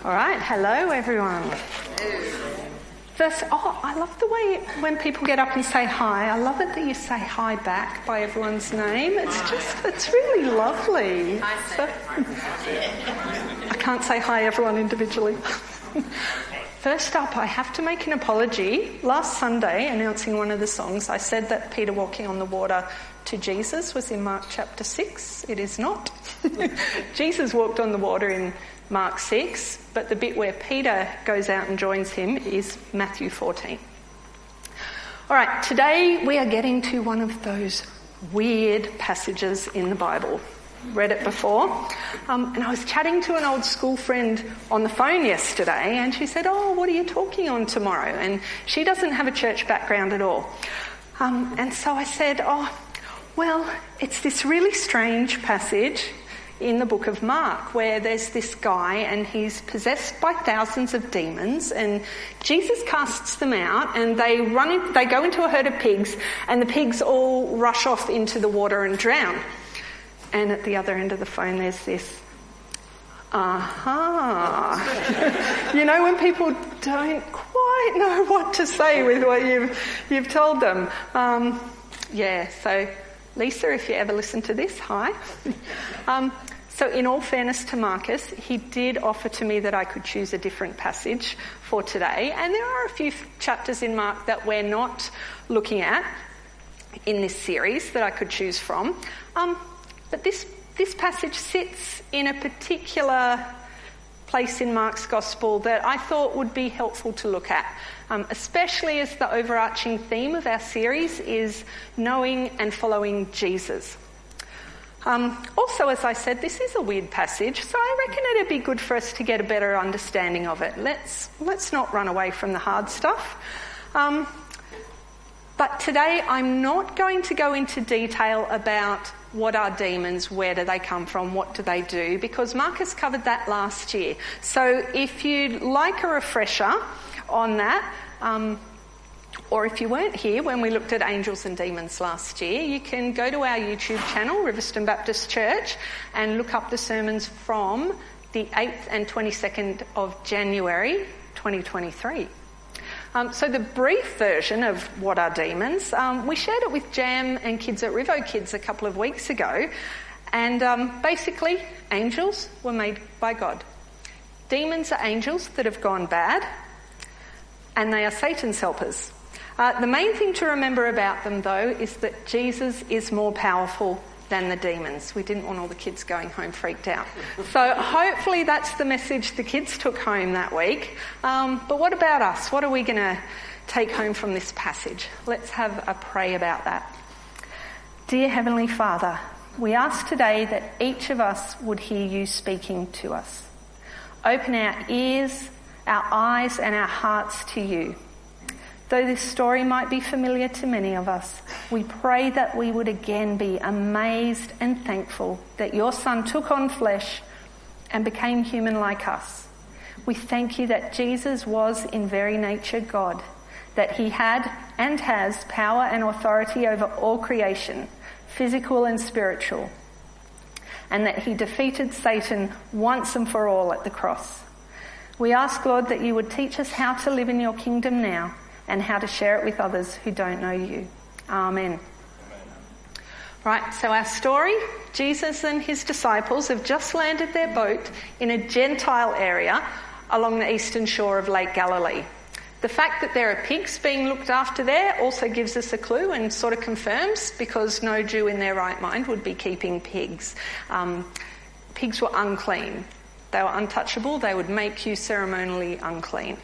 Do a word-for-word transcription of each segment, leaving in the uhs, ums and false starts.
All right, hello everyone. First, oh, I love the way when people get up and say hi. I love it that you say hi back by everyone's name. It's just, it's really lovely. So, I can't say hi everyone individually. First up, I have to make an apology. Last Sunday, announcing one of the songs, I said that Peter walking on the water to Jesus was in Mark chapter six. It is not. Jesus walked on the water in Mark six, but the bit where Peter goes out and joins him is Matthew fourteen. All right, today we are getting to one of those weird passages in the Bible. Read it before. Um, and I was chatting to an old school friend on the phone yesterday, and she said, oh, what are you talking on tomorrow? And she doesn't have a church background at all. Um, and so I said, oh, well, it's this really strange passage in the book of Mark where there's this guy and he's possessed by thousands of demons, and Jesus casts them out and they run in, they go into a herd of pigs, and the pigs all rush off into the water and drown. And at the other end of the phone there's this, aha. You know, when people don't quite know what to say with what you've, you've told them. Um, yeah, so Lisa, if you ever listen to this, hi. Um, so in all fairness to Marcus, he did offer to me that I could choose a different passage for today. And there are a few chapters in Mark that we're not looking at in this series that I could choose from. Um, but this, this passage sits in a particular place in Mark's Gospel that I thought would be helpful to look at, um, especially as the overarching theme of our series is knowing and following Jesus. Um, also, as I said, this is a weird passage, so I reckon it'd be good for us to get a better understanding of it. Let's let's not run away from the hard stuff. Um, but today I'm not going to go into detail about what are demons, where do they come from, what do they do, because Marcus covered that last year. So if you'd like a refresher on that, um, or if you weren't here when we looked at angels and demons last year, you can go to our YouTube channel, Riverstone Baptist Church, and look up the sermons from the eighth and twenty-second of January twenty twenty-three. Um, so the brief version of what are demons, um, we shared it with Jam and kids at Rivo Kids a couple of weeks ago, and um, basically angels were made by God. Demons are angels that have gone bad, and they are Satan's helpers. Uh, the main thing to remember about them, though, is that Jesus is more powerful than the demons. We didn't want all the kids going home freaked out. So hopefully that's the message the kids took home that week. Um, but what about us? What are we going to take home from this passage? Let's have a pray about that. Dear Heavenly Father, we ask today that each of us would hear you speaking to us. Open our ears, our eyes and our hearts to you. Though this story might be familiar to many of us, we pray that we would again be amazed and thankful that your Son took on flesh and became human like us. We thank you that Jesus was in very nature God, that he had and has power and authority over all creation, physical and spiritual, and that he defeated Satan once and for all at the cross. We ask, Lord, that you would teach us how to live in your kingdom now, and how to share it with others who don't know you. Amen. Amen. Right, so our story, Jesus and his disciples have just landed their boat in a Gentile area along the eastern shore of Lake Galilee. The fact that there are pigs being looked after there also gives us a clue and sort of confirms, because no Jew in their right mind would be keeping pigs. Um, pigs were unclean. They were untouchable. They would make you ceremonially unclean.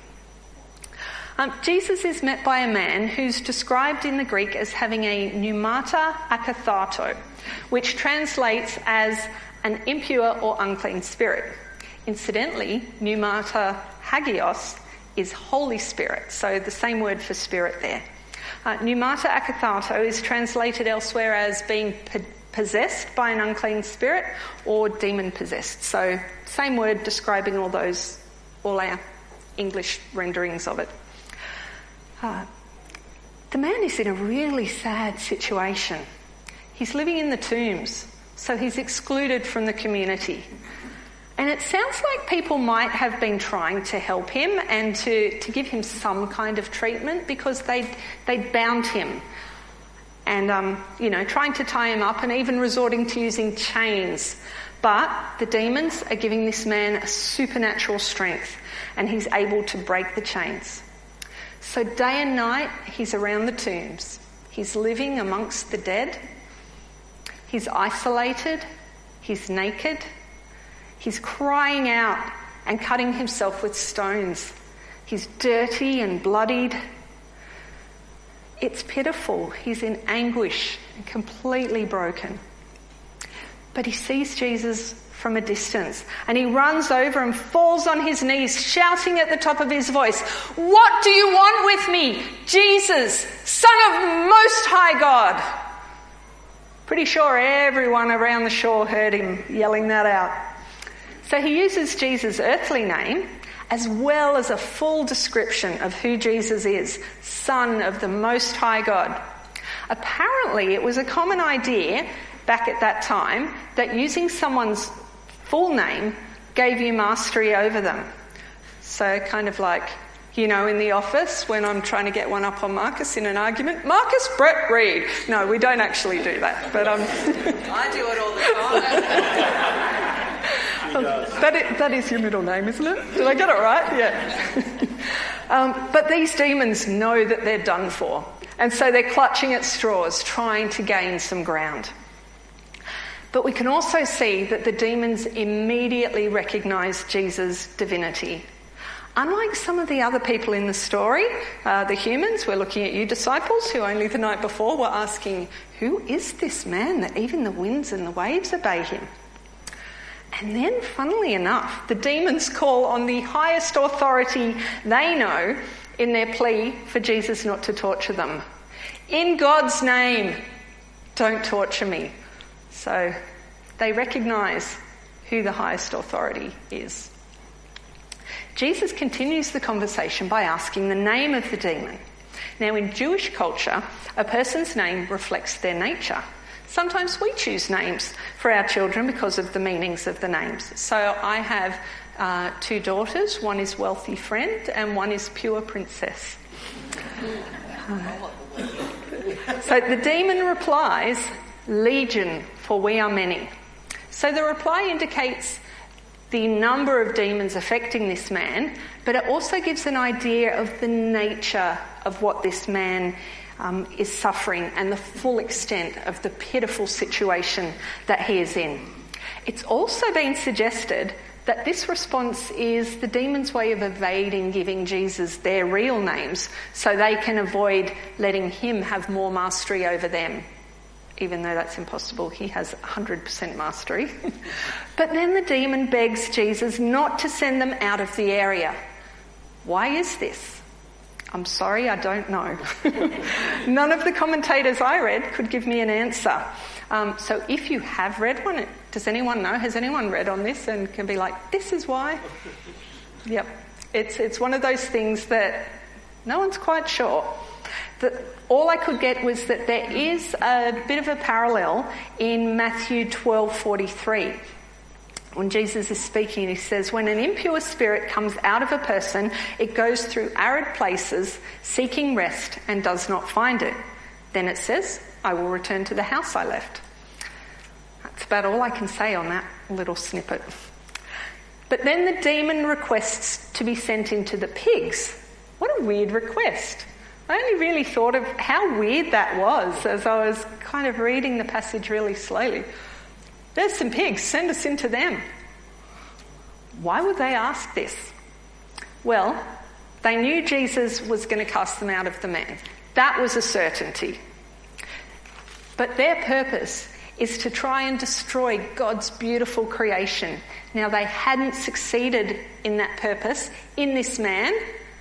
Um, Jesus is met by a man who's described in the Greek as having a pneumata akatharto, which translates as an impure or unclean spirit. Incidentally, pneumata hagios is Holy Spirit, so the same word for spirit there. Uh, pneumata akatharto is translated elsewhere as being po- possessed by an unclean spirit or demon-possessed. So same word describing all those, all our English renderings of it. Uh, the man is in a really sad situation. He's living in the tombs, so he's excluded from the community. And it sounds like people might have been trying to help him and to, to give him some kind of treatment, because they'd, they'd bound him and, um, you know, trying to tie him up and even resorting to using chains. But the demons are giving this man a supernatural strength, and he's able to break the chains. So day and night, he's around the tombs. He's living amongst the dead. He's isolated. He's naked. He's crying out and cutting himself with stones. He's dirty and bloodied. It's pitiful. He's in anguish and completely broken. But he sees Jesus from a distance, and he runs over and falls on his knees, shouting at the top of his voice, "What do you want with me, Jesus, Son of Most High God?" Pretty sure everyone around the shore heard him yelling that out. So he uses Jesus' earthly name as well as a full description of who Jesus is, Son of the Most High God. Apparently, it was a common idea back at that time that using someone's full name gave you mastery over them. So kind of like, you know, in the office when I'm trying to get one up on Marcus in an argument, Marcus Brett Reed. No, we don't actually do that, but um, I do it all the time. that, is, that is your middle name, isn't it? Did I get it right? Yeah. um, but these demons know that they're done for, and so they're clutching at straws, trying to gain some ground. But we can also see that the demons immediately recognise Jesus' divinity. Unlike some of the other people in the story, uh, the humans, we're looking at you disciples who only the night before were asking, who is this man that even the winds and the waves obey him? And then, funnily enough, the demons call on the highest authority they know in their plea for Jesus not to torture them. In God's name, don't torture me. So they recognise who the highest authority is. Jesus continues the conversation by asking the name of the demon. Now, in Jewish culture, a person's name reflects their nature. Sometimes we choose names for our children because of the meanings of the names. So I have uh, two daughters. One is Wealthy Friend and one is Pure Princess. Uh, so the demon replies, "Legion, for we are many." So the reply indicates the number of demons affecting this man, but it also gives an idea of the nature of what this man um, is suffering and the full extent of the pitiful situation that he is in. It's also been suggested that this response is the demons' way of evading giving Jesus their real names so they can avoid letting him have more mastery over them. Even though that's impossible, he has one hundred percent mastery. But then the demon begs Jesus not to send them out of the area. Why is this? I'm sorry, I don't know. None of the commentators I read could give me an answer. Um, so if you have read one, does anyone know? Has anyone read on this and can be like, this is why? Yep. It's, it's one of those things that no one's quite sure. The, all I could get was that there is a bit of a parallel in Matthew twelve forty-three. When Jesus is speaking, he says, when an impure spirit comes out of a person, it goes through arid places seeking rest and does not find it. Then it says, I will return to the house I left. That's about all I can say on that little snippet. But then the demon requests to be sent into the pigs. What a weird request. I only really thought of how weird that was as I was kind of reading the passage really slowly. There's some pigs, send us into them. Why would they ask this? Well, they knew Jesus was going to cast them out of the man. That was a certainty. But their purpose is to try and destroy God's beautiful creation. Now, they hadn't succeeded in that purpose in this man,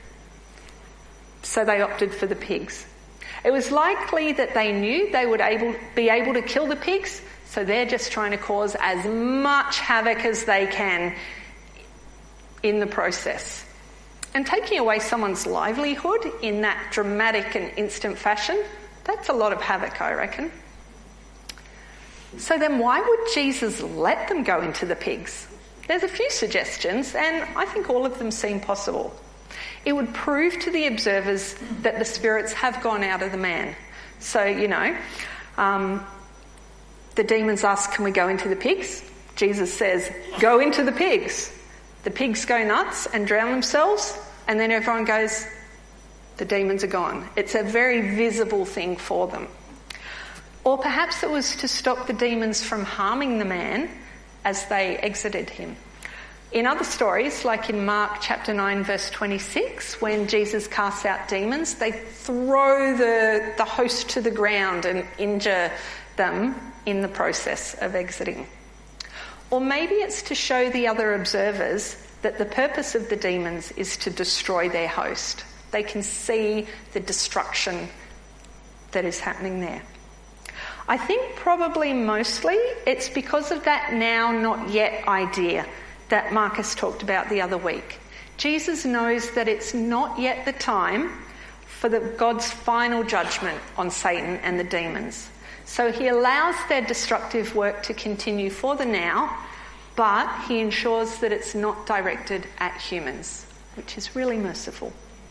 so they opted for the pigs. It was likely that they knew they would able, be able to kill the pigs, so they're just trying to cause as much havoc as they can in the process. And taking away someone's livelihood in that dramatic and instant fashion, that's a lot of havoc, I reckon. So then why would Jesus let them go into the pigs? There's a few suggestions, and I think all of them seem possible. It would prove to the observers that the spirits have gone out of the man. So, you know, um, the demons ask, can we go into the pigs? Jesus says, go into the pigs. The pigs go nuts and drown themselves, and then everyone goes, the demons are gone. It's a very visible thing for them. Or perhaps it was to stop the demons from harming the man as they exited him. In other stories, like in Mark chapter nine, verse twenty-six, when Jesus casts out demons, they throw the, the host to the ground and injure them in the process of exiting. Or maybe it's to show the other observers that the purpose of the demons is to destroy their host. They can see the destruction that is happening there. I think probably mostly it's because of that now not yet idea that Marcus talked about the other week. Jesus knows that it's not yet the time for the, God's final judgment on Satan and the demons. So he allows their destructive work to continue for the now, but he ensures that it's not directed at humans, which is really merciful.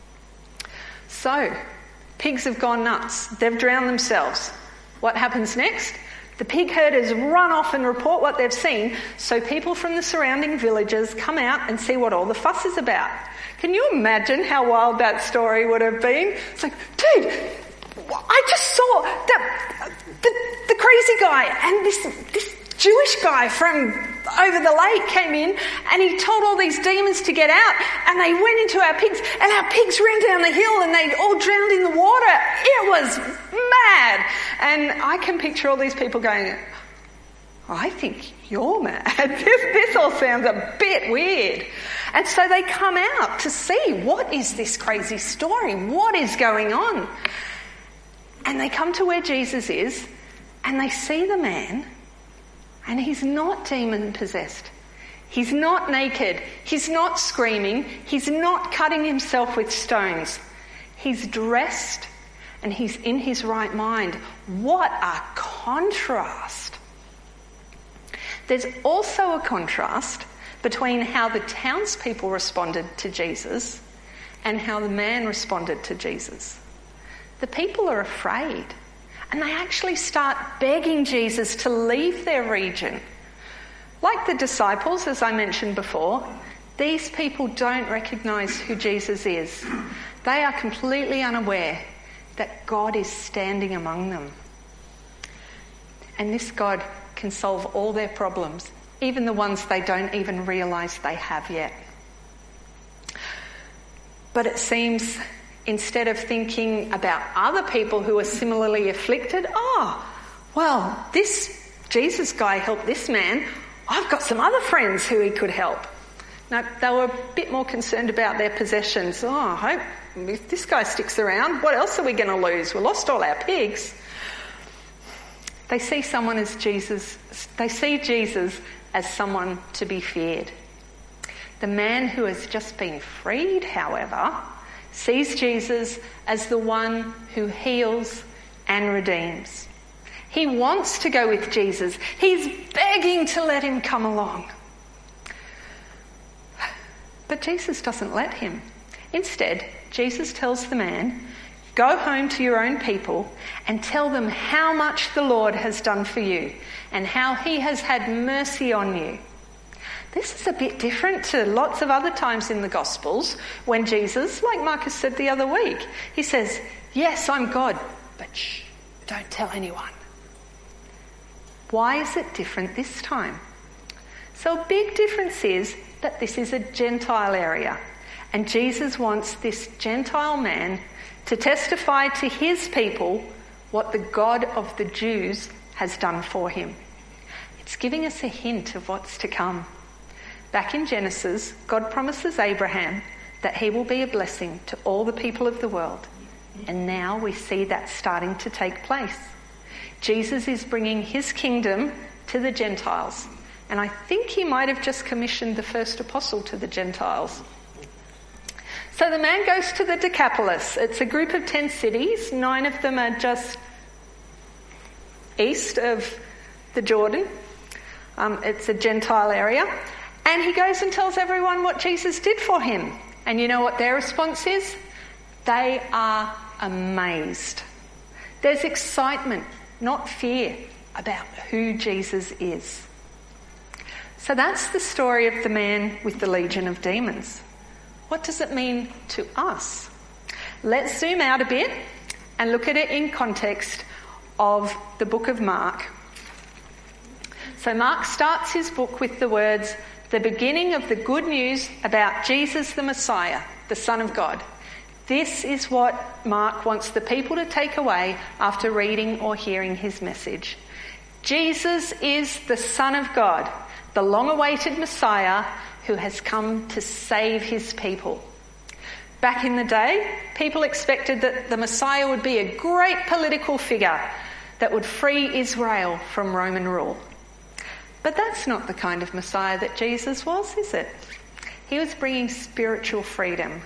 So, pigs have gone nuts. They've drowned themselves. What happens next? The pig herders run off and report what they've seen, so people from the surrounding villages come out and see what all the fuss is about. Can you imagine how wild that story would have been? It's like, dude, I just saw that the, the crazy guy and this this Jewish guy from over the lake came in and he told all these demons to get out, and they went into our pigs and our pigs ran down the hill and they all drowned in the water. It was mad. And I can picture all these people going, I think you're mad. This, this all sounds a bit weird. And so they come out to see, what is this crazy story? What is going on? And they come to where Jesus is and they see the man, and he's not demon-possessed. He's not naked. He's not screaming. He's not cutting himself with stones. He's dressed and he's in his right mind. What a contrast. There's also a contrast between how the townspeople responded to Jesus and how the man responded to Jesus. The people are afraid. And they actually start begging Jesus to leave their region. Like the disciples, as I mentioned before, these people don't recognise who Jesus is. They are completely unaware that God is standing among them. And this God can solve all their problems, even the ones they don't even realise they have yet. But it seems, instead of thinking about other people who are similarly afflicted, oh, well, this Jesus guy helped this man. I've got some other friends who he could help. Now, they were a bit more concerned about their possessions. Oh, I hope if this guy sticks around, what else are we going to lose? We lost all our pigs. They see someone as Jesus. They see Jesus as someone to be feared. The man who has just been freed, however, sees Jesus as the one who heals and redeems. He wants to go with Jesus. He's begging to let him come along. But Jesus doesn't let him. Instead, Jesus tells the man, go home to your own people and tell them how much the Lord has done for you and how he has had mercy on you. This is a bit different to lots of other times in the Gospels when Jesus, like Marcus said the other week, he says, yes, I'm God, but shh, don't tell anyone. Why is it different this time? So a big difference is that this is a Gentile area, and Jesus wants this Gentile man to testify to his people what the God of the Jews has done for him. It's giving us a hint of what's to come. Back in Genesis, God promises Abraham that he will be a blessing to all the people of the world. And now we see that starting to take place. Jesus is bringing his kingdom to the Gentiles. And I think he might have just commissioned the first apostle to the Gentiles. So the man goes to the Decapolis. It's a group of ten cities. Nine of them are just east of the Jordan. Um, it's a Gentile area. And he goes and tells everyone what Jesus did for him. And you know what their response is? They are amazed. There's excitement, not fear, about who Jesus is. So that's the story of the man with the legion of demons. What does it mean to us? Let's zoom out a bit and look at it in context of the book of Mark. So Mark starts his book with the words, the beginning of the good news about Jesus the Messiah, the Son of God. This is what Mark wants the people to take away after reading or hearing his message. Jesus is the Son of God, the long-awaited Messiah who has come to save his people. Back in the day, people expected that the Messiah would be a great political figure that would free Israel from Roman rule. But that's not the kind of Messiah that Jesus was, is it? He was bringing spiritual freedom.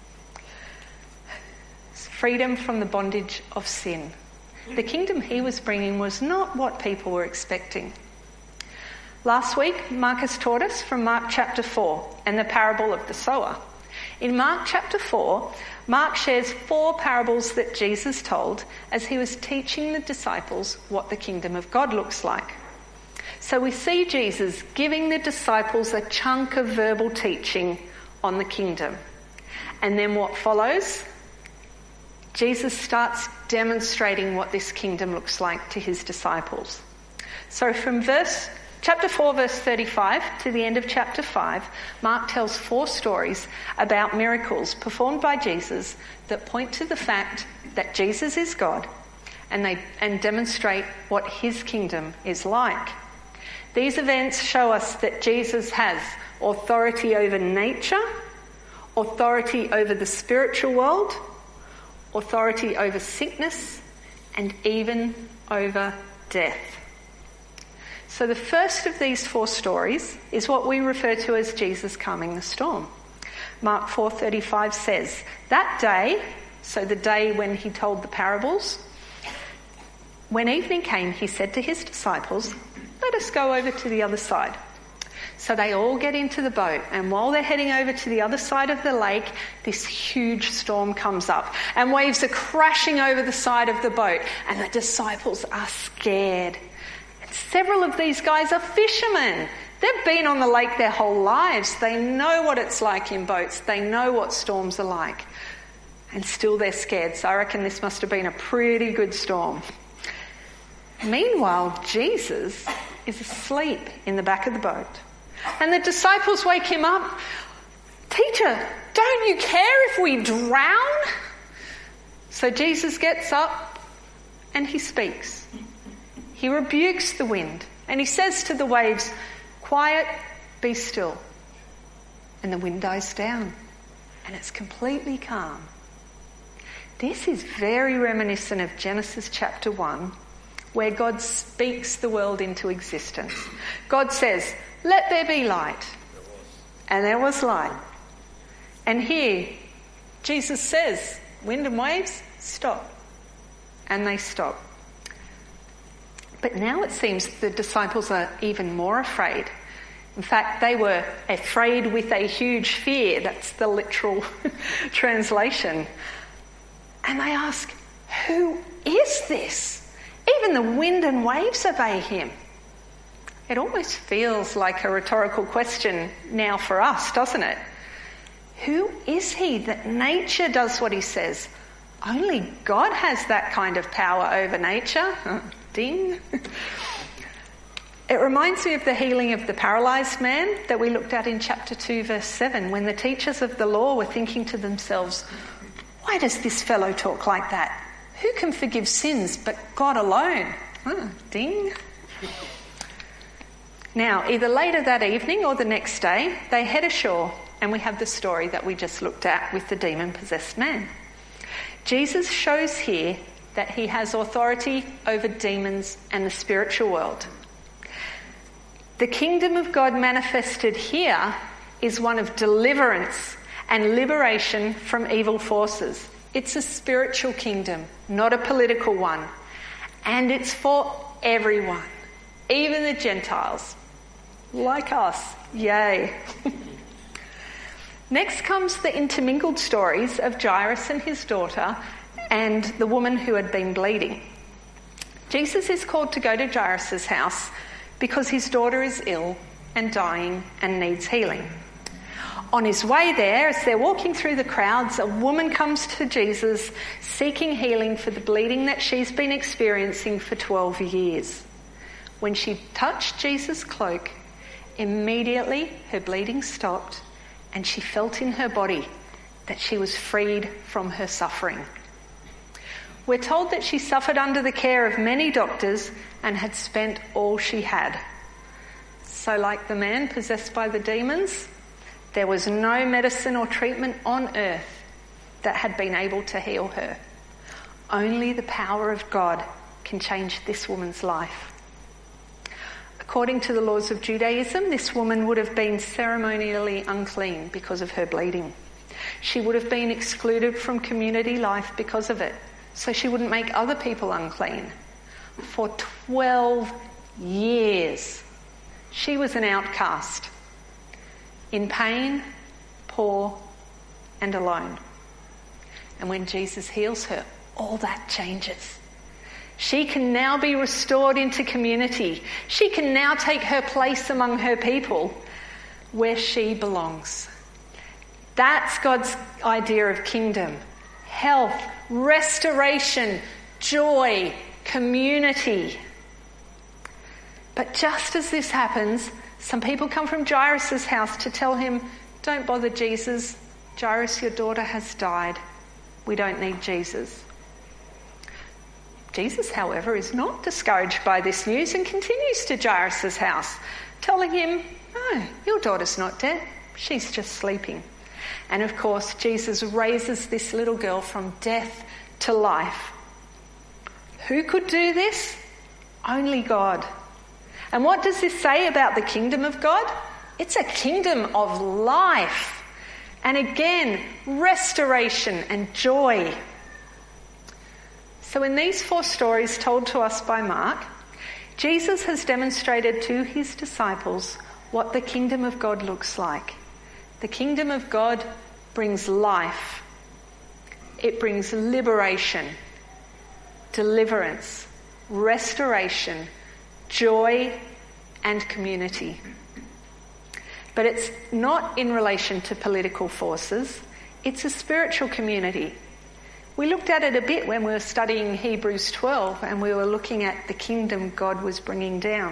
Freedom from the bondage of sin. The kingdom he was bringing was not what people were expecting. Last week, Marcus taught us from Mark chapter four and the parable of the sower. In Mark chapter four, Mark shares four parables that Jesus told as he was teaching the disciples what the kingdom of God looks like. So we see Jesus giving the disciples a chunk of verbal teaching on the kingdom. And then what follows? Jesus starts demonstrating what this kingdom looks like to his disciples. So from verse chapter four, verse thirty-five to the end of chapter five, Mark tells four stories about miracles performed by Jesus that point to the fact that Jesus is God, and they and demonstrate what his kingdom is like. These events show us that Jesus has authority over nature, authority over the spiritual world, authority over sickness, and even over death. So the first of these four stories is what we refer to as Jesus calming the storm. Mark four thirty-five says, that day, so the day when he told the parables, when evening came, he said to his disciples, let us go over to the other side. So they all get into the boat, and while they're heading over to the other side of the lake, this huge storm comes up, and waves are crashing over the side of the boat, and the disciples are scared. And several of these guys are fishermen. They've been on the lake their whole lives. They know what it's like in boats. They know what storms are like. And still they're scared. So I reckon this must have been a pretty good storm. Meanwhile, Jesus is asleep in the back of the boat. And the disciples wake him up. Teacher, don't you care if we drown? So Jesus gets up and he speaks. He rebukes the wind and he says to the waves, quiet, be still. And the wind dies down and it's completely calm. This is very reminiscent of Genesis chapter one, where God speaks the world into existence. God says, let there be light. And there was light. And here, Jesus says, wind and waves, stop. And they stop. But now it seems the disciples are even more afraid. In fact, they were afraid with a huge fear. That's the literal translation. And they ask, who is this? Even the wind and waves obey him. It almost feels like a rhetorical question now for us, doesn't it? Who is he that nature does what he says? Only God has that kind of power over nature. Oh, ding. It reminds me of the healing of the paralysed man that we looked at in chapter two, verse seven, when the teachers of the law were thinking to themselves, why does this fellow talk like that? Who can forgive sins but God alone? Oh, ding. Now, either later that evening or the next day, they head ashore and we have the story that we just looked at with the demon-possessed man. Jesus shows here that he has authority over demons and the spiritual world. The kingdom of God manifested here is one of deliverance and liberation from evil forces. It's a spiritual kingdom, not a political one. And it's for everyone, even the Gentiles. Like us. Yay. Next comes the intermingled stories of Jairus and his daughter and the woman who had been bleeding. Jesus is called to go to Jairus' house because his daughter is ill and dying and needs healing. On his way there, as they're walking through the crowds, a woman comes to Jesus seeking healing for the bleeding that she's been experiencing for twelve years. When she touched Jesus' cloak, immediately her bleeding stopped and she felt in her body that she was freed from her suffering. We're told that she suffered under the care of many doctors and had spent all she had. So like the man possessed by the demons, there was no medicine or treatment on earth that had been able to heal her. Only the power of God can change this woman's life. According to the laws of Judaism, this woman would have been ceremonially unclean because of her bleeding. She would have been excluded from community life because of it, so she wouldn't make other people unclean. For twelve years, she was an outcast, in pain, poor, and alone. And when Jesus heals her, all that changes. She can now be restored into community. She can now take her place among her people where she belongs. That's God's idea of kingdom. Health, restoration, joy, community. But just as this happens, some people come from Jairus' house to tell him, "Don't bother Jesus. Jairus, your daughter has died. We don't need Jesus." Jesus, however, is not discouraged by this news and continues to Jairus' house, telling him, "No, your daughter's not dead. She's just sleeping." And of course, Jesus raises this little girl from death to life. Who could do this? Only God. And what does this say about the kingdom of God? It's a kingdom of life. And again, restoration and joy. So in these four stories told to us by Mark, Jesus has demonstrated to his disciples what the kingdom of God looks like. The kingdom of God brings life. It brings liberation, deliverance, restoration, joy, and community. But it's not in relation to political forces. It's a spiritual community. We looked at it a bit when we were studying Hebrews twelve and we were looking at the kingdom God was bringing down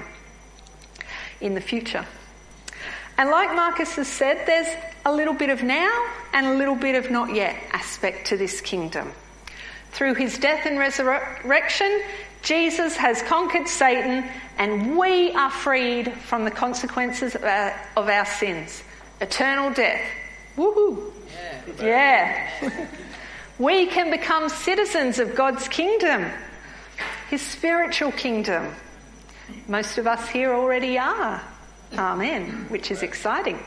in the future. And like Marcus has said, there's a little bit of now and a little bit of not yet aspect to this kingdom. Through his death and resurrection, Jesus has conquered Satan and we are freed from the consequences of our, of our sins. Eternal death. Woohoo! Yeah. yeah. We can become citizens of God's kingdom, his spiritual kingdom. Most of us here already are. Amen, which is exciting.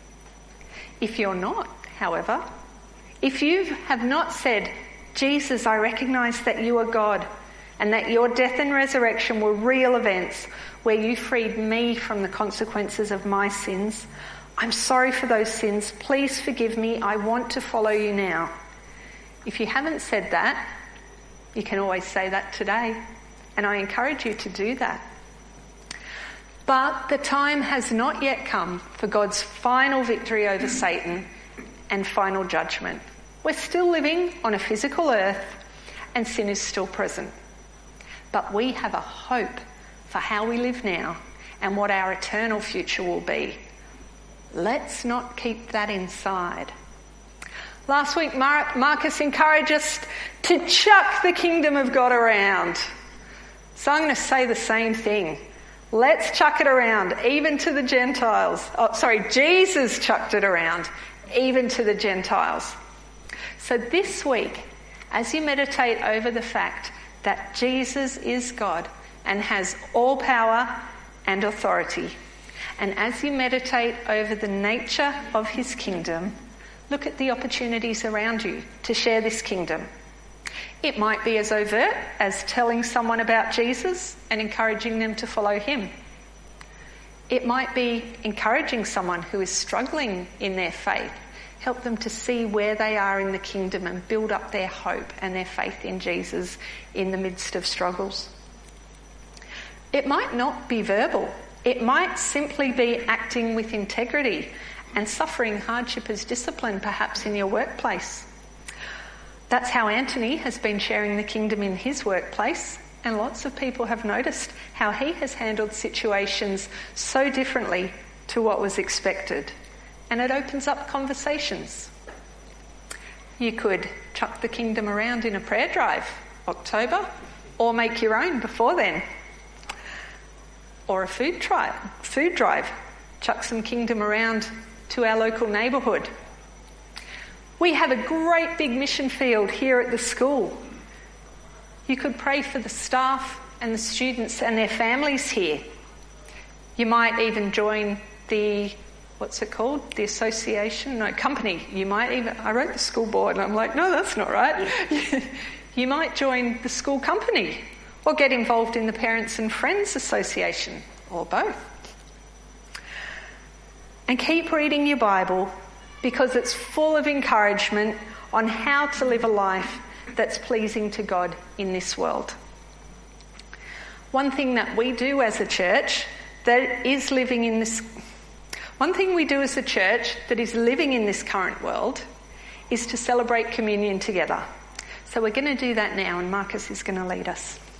If you're not, however, if you have not said, "Jesus, I recognise that you are God and that your death and resurrection were real events where you freed me from the consequences of my sins. I'm sorry for those sins. Please forgive me. I want to follow you now." If you haven't said that, you can always say that today, and I encourage you to do that. But the time has not yet come for God's final victory over Satan and final judgment. We're still living on a physical earth and sin is still present. But we have a hope for how we live now and what our eternal future will be. Let's not keep that inside. Last week, Mar- Marcus encouraged us to chuck the kingdom of God around. So I'm going to say the same thing. Let's chuck it around, even to the Gentiles. Oh, sorry, Jesus chucked it around, even to the Gentiles. So this week, as you meditate over the fact that Jesus is God and has all power and authority, and as you meditate over the nature of his kingdom, look at the opportunities around you to share this kingdom. It might be as overt as telling someone about Jesus and encouraging them to follow him. It might be encouraging someone who is struggling in their faith. Help them to see where they are in the kingdom and build up their hope and their faith in Jesus in the midst of struggles. It might not be verbal. It might simply be acting with integrity and suffering hardship as discipline, perhaps in your workplace. That's how Anthony has been sharing the kingdom in his workplace, and lots of people have noticed how he has handled situations so differently to what was expected. And it opens up conversations. You could chuck the kingdom around in a prayer drive, October, or make your own before then. Or a food, tri- food drive, chuck some kingdom around to our local neighbourhood. We have a great big mission field here at the school. You could pray for the staff and the students and their families here. You might even join the, what's it called? The association? No, company. You might even, I wrote the school board and I'm like, no, that's not right. You might join the school company or get involved in the Parents and Friends Association, or both. And keep reading your Bible, because it's full of encouragement on how to live a life that's pleasing to God in this world. One thing that we do as a church that is living in this, one thing we do as a church that is living in this current world is to celebrate communion together. So we're going to do that now, and Marcus is going to lead us.